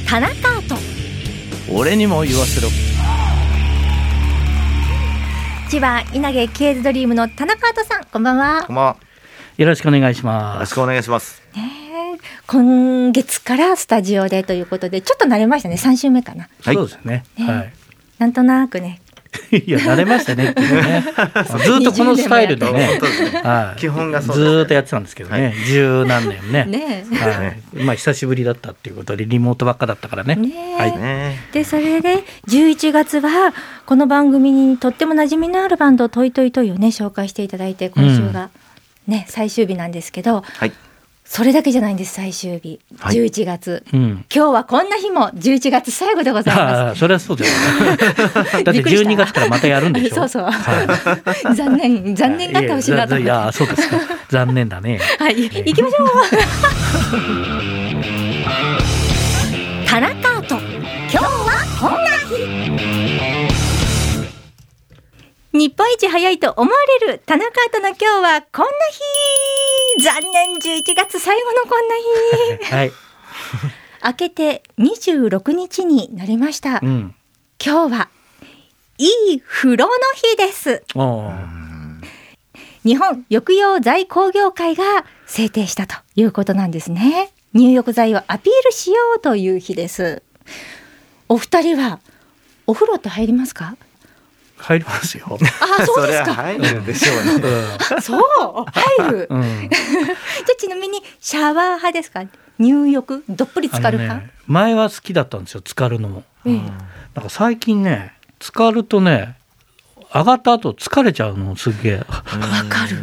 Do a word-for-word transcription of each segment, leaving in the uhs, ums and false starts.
田中と俺にも言わせろ。 千葉稲毛ケーズドリームの田中とさん、こんばんは。 こんばんは。 よろしくお願いします。 よろしくお願いします。 ね、今月からスタジオでということでちょっと慣れましたね。さん週目かな。 はい、そうですね。 ね、 はい、 なんとなくねいや慣れましたねっていうねずっとこのスタイルでね、 はい、基本がそうですね、 ずっとやってたんですけどね、はい、十何年ねね、 はい、まあ久しぶりだったっていうことでリモートばっかだったからね。 ね、 はい、 でそれでじゅういちがつはこの番組にとっても馴染みのあるバンドトイトイトイをね紹介していただいて、今週が、うん、ね最終日なんですけど、はい、それだけじゃないんです。最終日、はい、じゅういちがつ、うん、今日はこんな日もじゅういちがつ最後でございます。 あ、それはそうですよねだってじゅうにがつからまたやるんでしょそうそう、はい、残念残念だったほしいなと思って。 いや、そうですか残念だねはい、行きましょう田中と今日はこんな日。日本一早いと思われる田中との今日はこんな日。残念、じゅういちがつ最後のこんな日はい明けてにじゅうろくにちになりました、うん、今日はいい風呂の日です。日本浴用剤工業会が制定したということなんですね。入浴剤をアピールしようという日です。お二人はお風呂って入りますか？ 入りますよ。 あ、そうですか。 それは入るでしょうね、 うん、そう入る、うん、じゃあちなみにシャワー派ですか？入浴どっぷり浸かる派、ね、 前は好きだったんですよ、浸かるのも、うん、なんか最近ね浸かるとね上がった後疲れちゃうのすげえ。わかるわかる。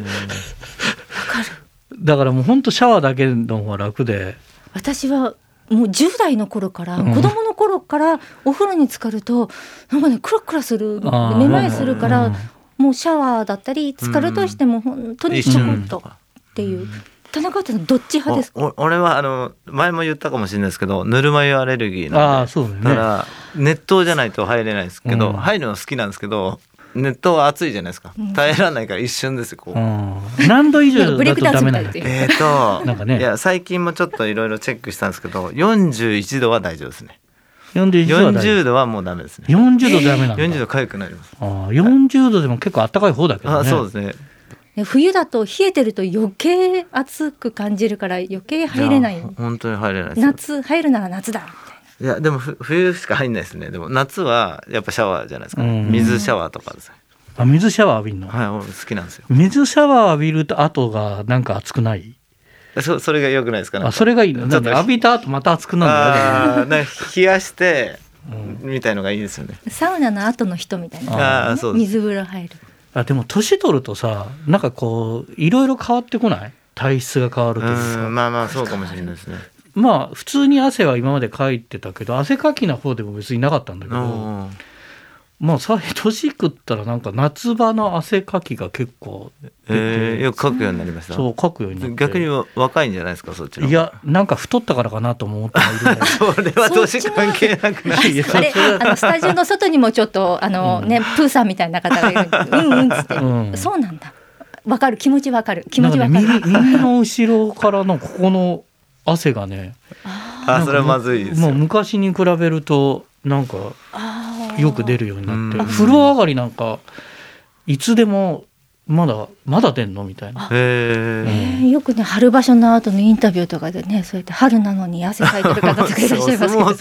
だからもうほんとシャワーだけの方が楽で、 私はもうじゅう代の頃から、うん、子供の頃からお風呂に浸かるとなんかねクラクラする、めまいするから、うん、もうシャワーだったり浸かるとしても本当にちょこっとっていう、うん、田中さんどっち派ですか？ 俺はあの前も言ったかもしれないですけど、ぬるま湯アレルギーなんで、 あ、そうだね、 だから熱湯じゃないと入れないですけど、うん、入るの好きなんですけど、熱湯は熱いじゃないですか、耐えられないから一瞬ですよこう、うん、 何度以上だとダメなんだっけ？ えーとなんか、ね、いや最近もちょっといろいろチェックしたんですけどよんじゅういちどは大丈夫ですね。よんじゅうどはもうダメですね。 よんじゅうどダメなんだ。 よんじゅうど痒くなります。 あ、よんじゅうどでも結構暖かい方だけどね。 あ、そうですね。 冬だと冷えてると余計暑く感じるから余計入れない。 本当に入れないです。 夏入るなら夏だ。 いやでも冬しか入んないですね。でも夏はやっぱシャワーじゃないですか、ね、水シャワーとかです。 あ、水シャワー浴びるの？ はい、俺好きなんですよ。 水シャワー浴びると後がなんか熱くない？ そ, それが良くないですかね。 あ、それがいいの。だって浴びた後また熱くなるんだよね。 冷やしてみたいのがいいですよね。 サウナの後の人みたいな、ね、水風呂入る。 あ、でも年取るとさ、なんかこういろいろ変わってこない？体質が変わるというか。 うん、まあまあそうかもしれないですね。 まあ普通に汗は今までかいてたけど、汗かきな方でも別になかったんだけど、まあさ、年食ったらなんか夏場の汗かきが結構出て、 えー、よくかくようになりました。 そう、かくようになって。逆に若いんじゃないですか、そっちの。 いや、なんか太ったからかなと思っているそれは年関係なくないですか？ あれ、あのスタジオの外にもちょっとあの、ね、うん、プーさんみたいな方がうんうんっつって、うん、そうなんだ、わかる、気持ちわかる、気持ちわかる。 なんかね、耳の後ろからのここの汗がね、 あ、それはまずいですよ。 もう昔に比べるとなんかよく出るようになって、風呂上がりなんかいつでもまだまだ出んのみたいな。 へー、よくね、春場所の後のインタビューとかでね、そうやって春なのに汗かいてる方とかいらっしゃいますけど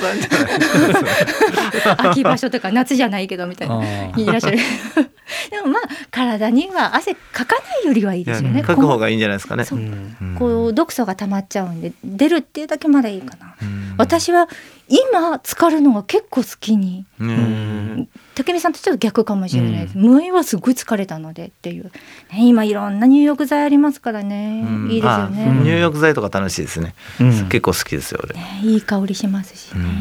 秋場所とか夏じゃないけどみたいないらっしゃるでもまあ体には汗かかないよりはいいですよね。 かく方がいいんじゃないですかね。 そう、うん、こう毒素が溜まっちゃうんで出るっていうだけまだいいかな、うん、私は今浸かるのが結構好きに、うん、武見さんとちょっと逆かもしれないです、うん、前はすごい疲れたのでっていう、ね、今いろんな入浴剤ありますからね、うん、いいですよね、うん、 入浴剤とか楽しいですね、うん、結構好きですよ俺、 ね、いい香りしますしね、うん、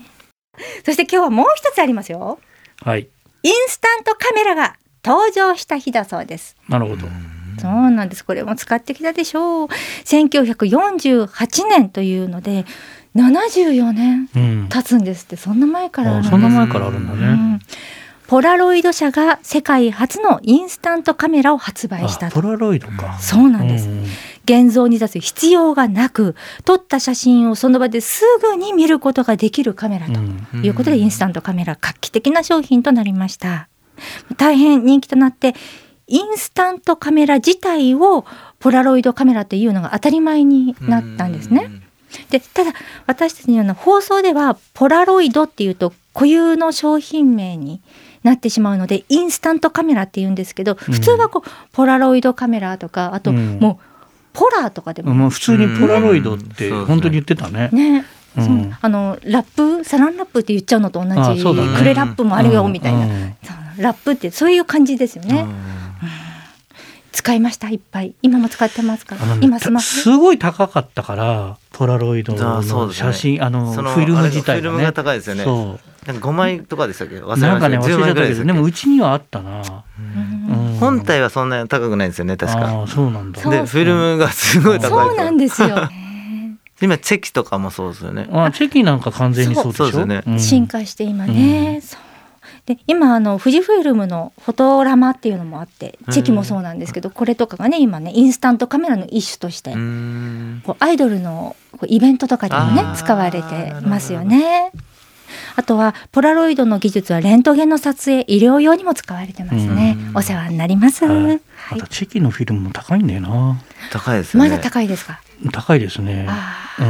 そして今日はもう一つありますよ。 はい、 インスタントカメラが登場した日だそうです。 なるほど。 そうなんです。これも使ってきたでしょう。せんきゅうひゃくよんじゅうはちねんというのでななじゅうよねん経つんですって、うん、そんな前からあるんです。 あ、そんな前からあるんだね、うん、 ポラロイド社が世界初のインスタントカメラを発売した。 ポラロイドか。 そうなんです、うん、 現像に出す必要がなく、撮った写真をその場ですぐに見ることができるカメラということで、インスタントカメラ画期的な商品となりました。大変人気となって、インスタントカメラ自体をポラロイドカメラというのが当たり前になったんですね。でただ私たちのような放送ではポラロイドっていうと固有の商品名になってしまうので、インスタントカメラって言うんですけど、普通はこうポラロイドカメラとか、あともうポラーとかでも、 もう普通にポラロイドって本当に言ってたね。 ね、うん、あのラップサランラップって言っちゃうのと同じ、ね、クレラップもあるよみたいな、うんうん、ラップってそういう感じですよね。うんうん、使いました、いっぱい。今も使ってますか？ ね、 今スマホすごい高かったから、ポラロイドの写真、あ、ね、あのフィルム自体がね、 フィルムが高いですよね。そうなんかごまいとかでしたっけ？忘れました。 なんかね、忘れちゃったけど、でもうちにはあったな。 うんうん、本体はそんなに高くないんですよね、確か。 あ、そうなんだ。 でフィルムがすごい高い。 そうなんですよ。 今チェキとかもそうですよね。 あ、チェキなんか完全にそうでしょ。 そうですよね、 うん、進化して今ね、うん、そうで今あの富士フイルムのフォトラマっていうのもあって、チェキもそうなんですけど、これとかがね今ねインスタントカメラの一種としてこうアイドルのこうイベントとかでもね使われてますよね。あとはポラロイドの技術はレントゲンの撮影、医療用にも使われてますね。お世話になります。はいはい、 またチェキのフィルムも高いんだよな。 高いですね。 まだ高いですか？ 高いですね。うん、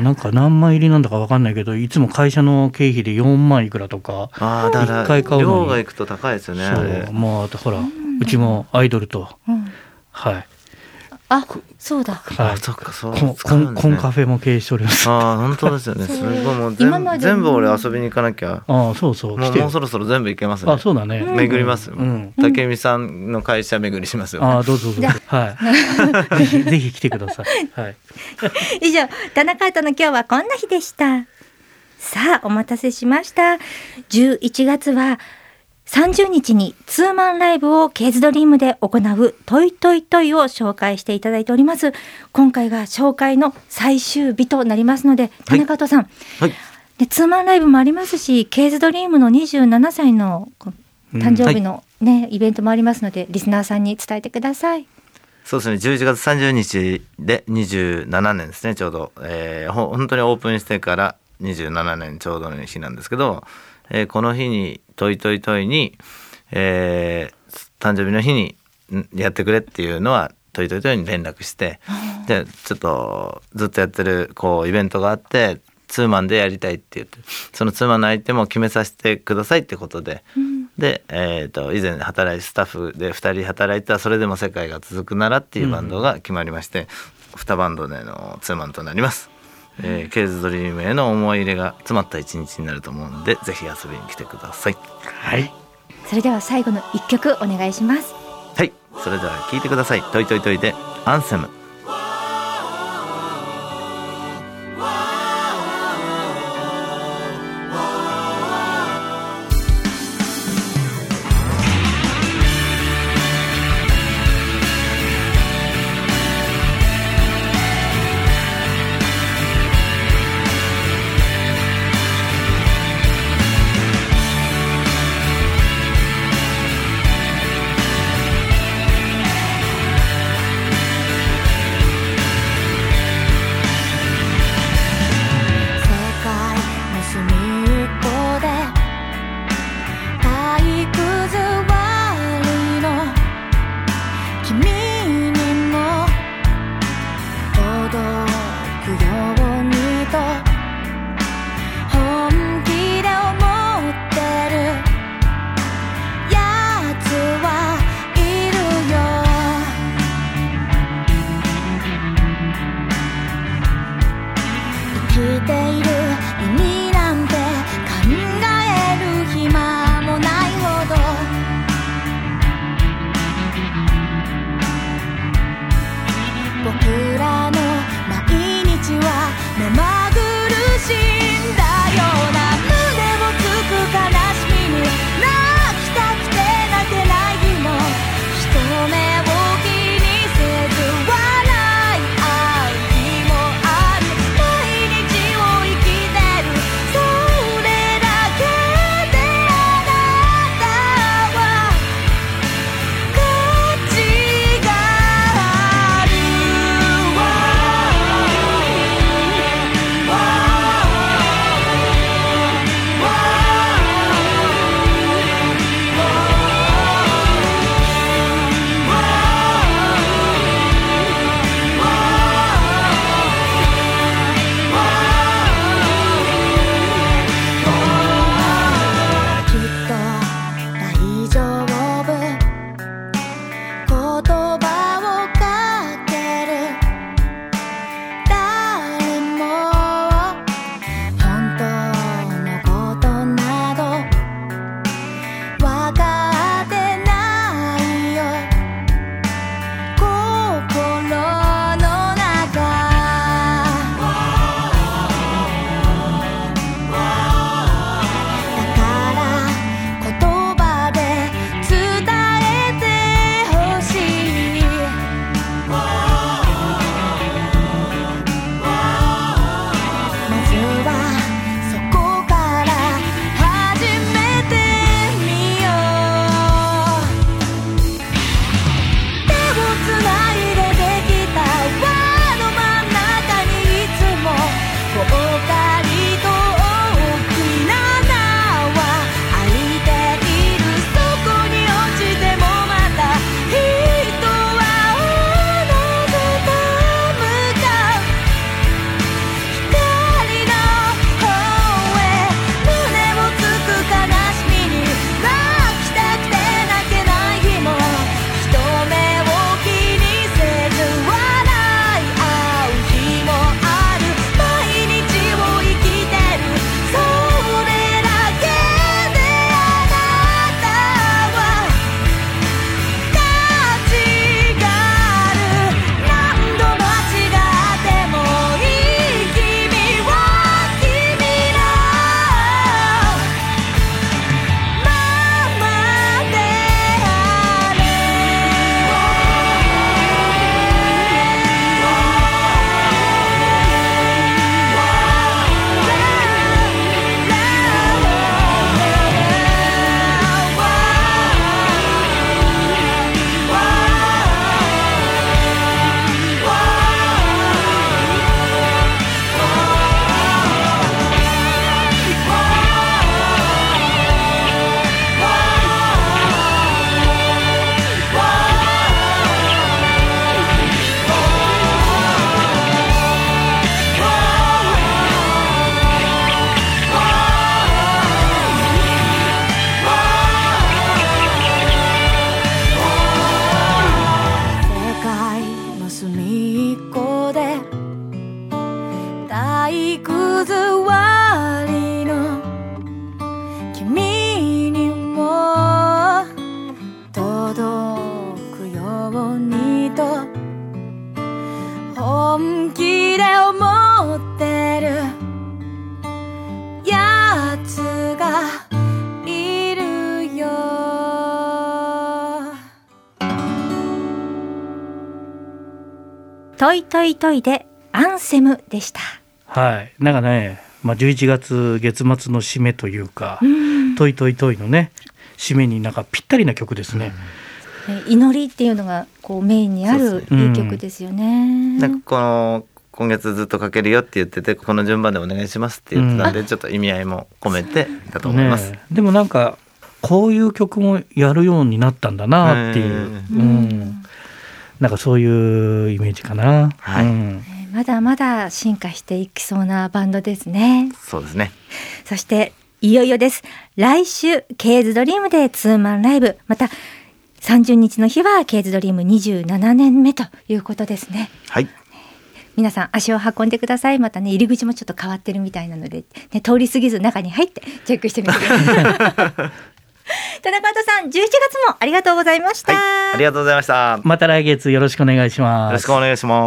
なんか何枚入りなんだか分かんないけど、いつも会社の経費でよんまんいくらとか、 あ、だからいっかい買うのに量がいくと高いですよね。 そう、あれもうあとほら、うん、うちもアイドルと、うん、はい。 あ、そうだ。 はい、あ、そっか、そうコン、コンカフェも経営しております。 あ、本当ですよね。すごい、もう全部、全部俺遊びに行かなきゃ。 あ、そうそう。 もう、もうそろそろ全部行けますね。 あ、そうだね。 巡りますよ。うん、竹見さんの会社巡りしますよ、ね。 あ、どうぞどうぞ。はい。ぜひぜひ来てください。はい。 以上、田中との今日はこんな日でした。さあ、お待たせしました。じゅういちがつはさんじゅうにちにツーマンライブをケーズドリームで行うトイトイトイを紹介していただいております。今回が紹介の最終日となりますので、田中とさん、はいはい、でツーマンライブもありますし、ケーズドリームのにじゅうななさいの誕生日の、ね、はい、イベントもありますので、リスナーさんに伝えてください。 そうですね、じゅういちがつさんじゅうにちでにじゅうななねんですね、ちょうど、えー、ほ本当にオープンしてからにじゅうななねんちょうどの日なんですけど、えー、この日にトイトイトイに、えー、誕生日の日にやってくれっていうのはトイトイトイに連絡して、でちょっとずっとやってるこうイベントがあってツーマンでやりたいって言って、そのツーマンの相手も決めさせてくださいってことで、うん、で、えー、と以前働いてスタッフでふたり働いたそれでも世界が続くならっていうバンドが決まりまして、うん、にバンドでのツーマンとなります。えー、ケーズドリームへの思い入れが詰まった一日になると思うので、ぜひ遊びに来てください。 はい。 それでは最後のいっきょくお願いします。 はい、それでは聴いてください。トイトイトイでアンセム。 「 木くず割りの君にも届くようにと本気で思ってるやつがいるよ。 トイトイトイでアンセムでした。 はい、なんかね、まあ、じゅういちがつ月末の締めというか、うん、トイトイトイのね締めになんかぴったりな曲ですね、 うん、祈りっていうのがこうメインにあるいい曲ですよね、うん、 なんかこの今月ずっとかけるよって言っててこの順番でお願いしますって言ってたんで、うん、ちょっと意味合いも込めてだと思います、 ね、でもなんかこういう曲もやるようになったんだなっていう、うんうん、なんかそういうイメージかな、 はい、うん、 まだまだ進化していきそうなバンドですね。 そうですね。 そしていよいよです。来週ケーズドリームでツーマンライブ、またさんじゅうにちの日はケーズドリームにじゅうななねんめということですね。 はい、 皆さん足を運んでください。またね入り口もちょっと変わってるみたいなので、ね、通り過ぎず中に入ってチェックしてみてください田中畑さんじゅういちがつもありがとうございました、 はい、ありがとうございました。 また来月よろしくお願いします。 よろしくお願いします。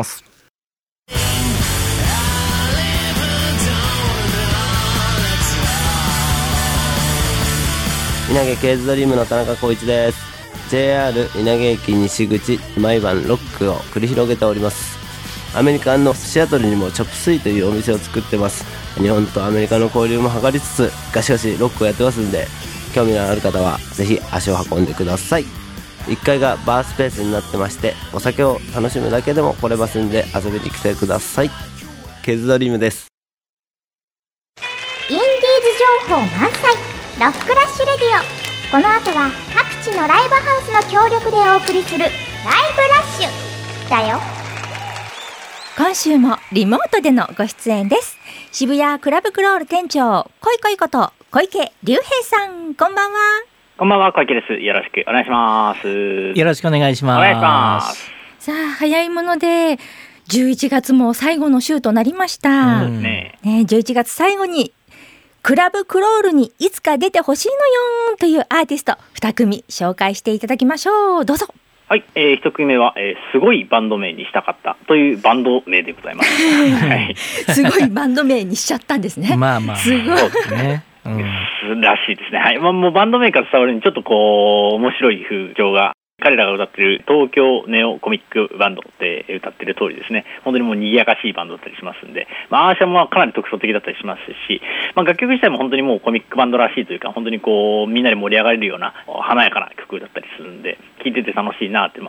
稲毛ケーズドリームの田中浩一です。 ジェイアール 稲毛駅西口毎晩ロックを繰り広げております。アメリカのシアトルにもチョップスイというお店を作ってます。日本とアメリカの交流も図りつつガシガシロックをやってますんで、興味のある方はぜひ足を運んでください。いっかいがバースペースになってまして、お酒を楽しむだけでも来れますんで遊びに来てください。ケーズドリームです。 インディーズ情報満載ロックラッシュレディオ。この後は各地のライブハウスの協力でお送りするライブラッシュだよ。 今週もリモートでのご出演です。渋谷クラブクロール店長こいこいこと小池隆平さん、こんばんは。 こんばんは、小池です。よろしくお願いします。 よろしくお願いします。 お願いします。 さあ早いものでじゅういちがつも最後の週となりました、うんねね、じゅういちがつ最後にクラブクロールにいつか出てほしいのよというアーティストに組紹介していただきましょう。どうぞ。 はい、えー、いち組目は、えー、すごいバンド名にしたかったというバンド名でございます、はい、 すごいバンド名にしちゃったんですね。 まあまあすごいね、うん、らしいですね、はい。まあ、もうバンド名から伝わるようにちょっとこう面白い風潮が、彼らが歌ってる東京ネオコミックバンドって歌ってる通りですね、本当にもう賑やかしいバンドだったりしますんで、まあ、アーシャもかなり特徴的だったりしますし、まあ、楽曲自体も本当にもうコミックバンドらしいというか、本当にこうみんなで盛り上がれるような華やかな曲だったりするんで、聴いてて楽しいなって思って、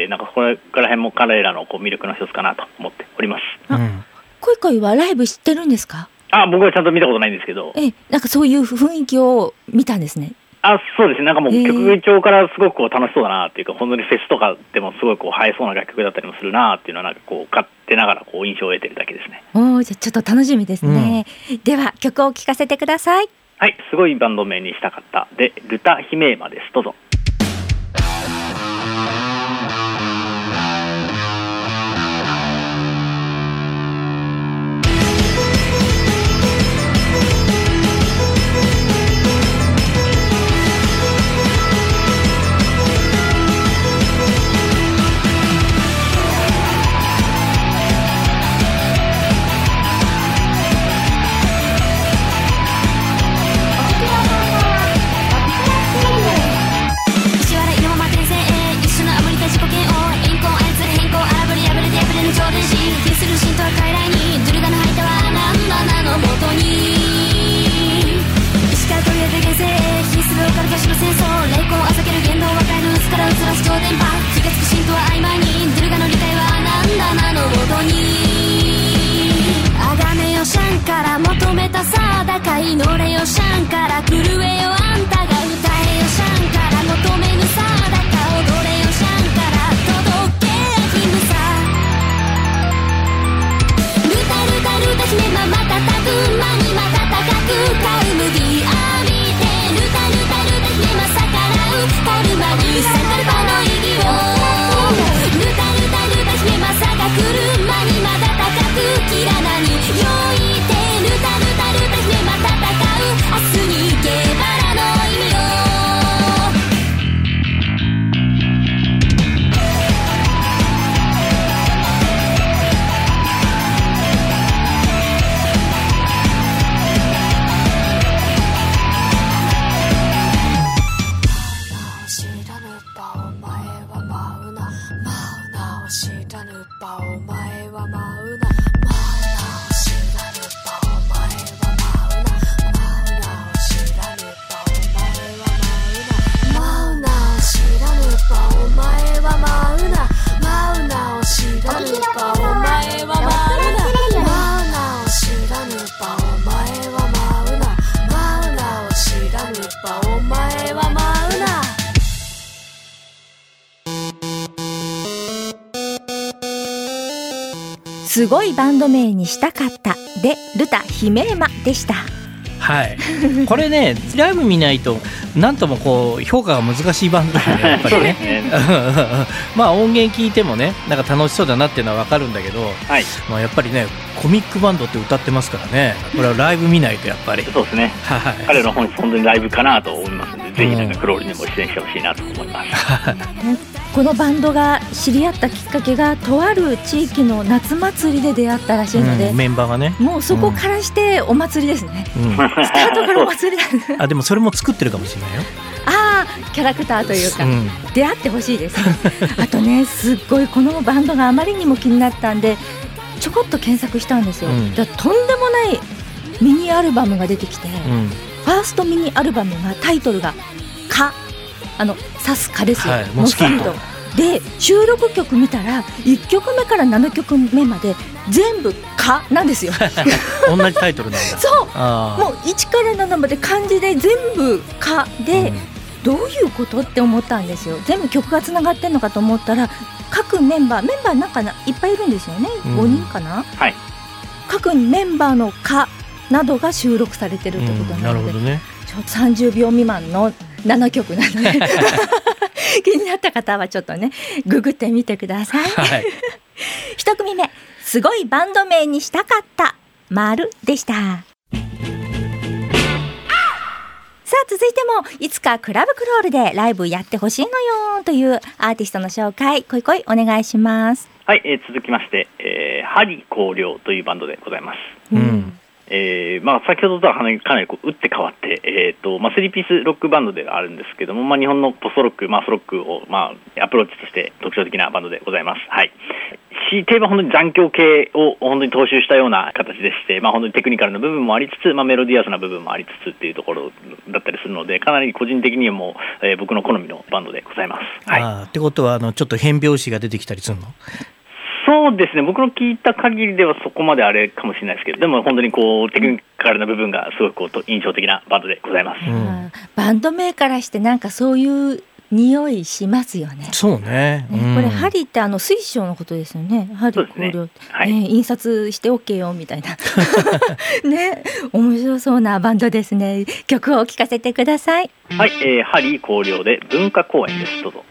なんかこれから辺も彼らのこう魅力の一つかなと思っております。 うん、こいこいはライブ知ってるんですか？ あ、僕はちゃんと見たことないんですけど、 え、なんかそういう雰囲気を見たんですね。 あ、そうですね。なんかもう曲調からすごくこう楽しそうだなっていうか、本当にフェスとかでもすごいこう映えそうな楽曲だったりもするなっていうのは、なんかこう勝手ながらこう印象を得てるだけですね。 おー、じゃあちょっと楽しみですね、うん、では曲を聴かせてください。 はい、すごいバンド名にしたかったでルタヒメーマです。どうぞ。 車にまだ高く切らないよいてすごいバンド名にしたかったでルタヒメーマでした。 はい、これねライブ見ないとなんともこう評価が難しいバンドだねやっぱりねまあ音源聞いてもねなんか楽しそうだなっていうのは分かるんだけど、はい、まあ、やっぱりねコミックバンドって歌ってますからね、これはライブ見ないとやっぱりそうですね、はい、彼の本本当にライブかなと思いますので、うん、ぜひなんかクロールにも出演してほしいなと思いますこのバンドが知り合ったきっかけがとある地域の夏祭りで出会ったらしいので、 うん、メンバーがねもうそこからしてお祭りですね、うん、スタートからお祭りだあでもそれも作ってるかもしれないよ。 ああキャラクターというか、うん、出会ってほしいですねあとねすっごいこのバンドがあまりにも気になったんでちょこっと検索したんですよ、うん、だとんでもないミニアルバムが出てきて、うん、ファーストミニアルバムがタイトルが蚊、あの刺す蚊ですよ、はい、モスキートで収録曲見たらいっきょくめからななきょくめまで全部蚊なんですよ同じタイトルなんだそうあもういちからななまで漢字で全部蚊で、うん、どういうことって思ったんですよ。全部曲がつながってんのかと思ったら各メンバーメンバーなんかないっぱいいるんですよね、うん、ごにんかな、はい、各メンバーの蚊などが収録されてるってことなので、うん、なるほどね、ちょっとさんじゅうびょう未満のななきょくなので気になった方はちょっとねググってみてください、はい、一組目すごいバンド名にしたかった丸でした。さあ続いてもいつかクラブクロールでライブやってほしいのよというアーティストの紹介こいこいお願いします。 はい、えー、続きまして、えー、針光陵というバンドでございます、うんえーまあ、先ほどとはかなりこう打って変わって、えーとまあ、スリーピースロックバンドではあるんですけども、まあ、日本のポストロック、マースロックを、まあ、アプローチとして特徴的なバンドでございます。はい、強いて言えば本当に残響系を本当に踏襲したような形でして、まあ、本当にテクニカルな部分もありつつ、まあ、メロディアスな部分もありつつっていうところだったりするので、かなり個人的にはもう、えー、僕の好みのバンドでございます。はい、 あってことはあのちょっと変拍子が出てきたりするの？ そうですね、僕の聞いた限りではそこまであれかもしれないですけど、でも本当にこうテクニカルな部分がすごくこう印象的なバンドでございます、うん、 バンド名からしてなんかそういう匂いしますよね。 そうね、うん、 これ針ってあの水晶のことですよね。針光陵、ねはいね、印刷して OK よみたいなね、面白そうなバンドですね。曲を聴かせてください。 はい、えー、針光陵で文化公園です。どうぞ。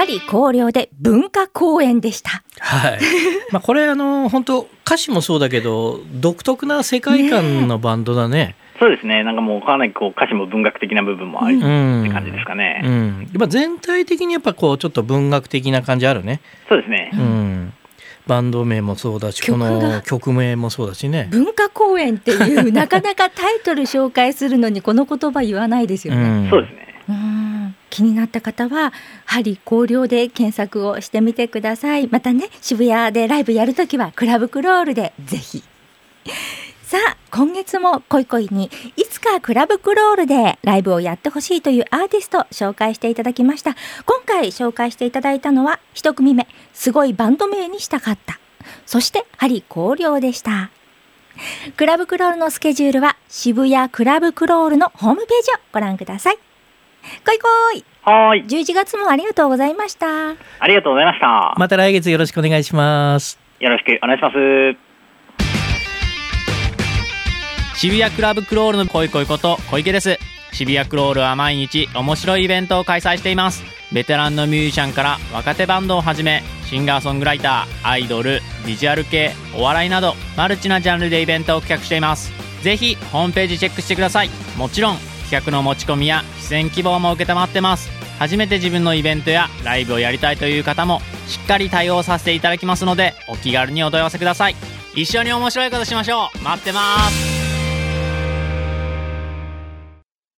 針広陵で文化公演でした。 はい。まあこれあの本当歌詞もそうだけど独特な世界観のバンドだね。ね、 そうですね。なんかもうかなりこう歌詞も文学的な部分もあり、うん、って感じですかね。 うん。まあ全体的にやっぱこうちょっと文学的な感じあるね。 そうですね。 うん。バンド名もそうだし、この曲名もそうだしね。 文化公演っていうなかなかタイトル紹介するのにこの言葉言わないですよね。うん、 そうですね。 うん、気になった方は針広陵で検索をしてみてください。またね、渋谷でライブやるときはクラブクロールでぜひ。さあ、今月も恋恋にいつかクラブクロールでライブをやってほしいというアーティスト紹介していただきました。今回紹介していただいたのは一組目、すごいバンド名にしたかった、そして針広陵でした。クラブクロールのスケジュールは渋谷クラブクロールのホームページをご覧ください。恋恋、 はい、 じゅういちがつもありがとうございました。 ありがとうございました。 また来月よろしくお願いします。 よろしくお願いします。 渋谷クラブクロールの恋恋こと小池です。渋谷クロールは毎日面白いイベントを開催しています。ベテランのミュージシャンから若手バンドをはじめ、シンガーソングライター、アイドル、ビジュアル系、お笑いなどマルチなジャンルでイベントを企画しています。ぜひホームページチェックしてください。もちろん企画の持ち込みや出演希望も受けたまってます。初めて自分のイベントやライブをやりたいという方もしっかり対応させていただきますので、お気軽にお問い合わせください。一緒に面白いことしましょう。待ってます。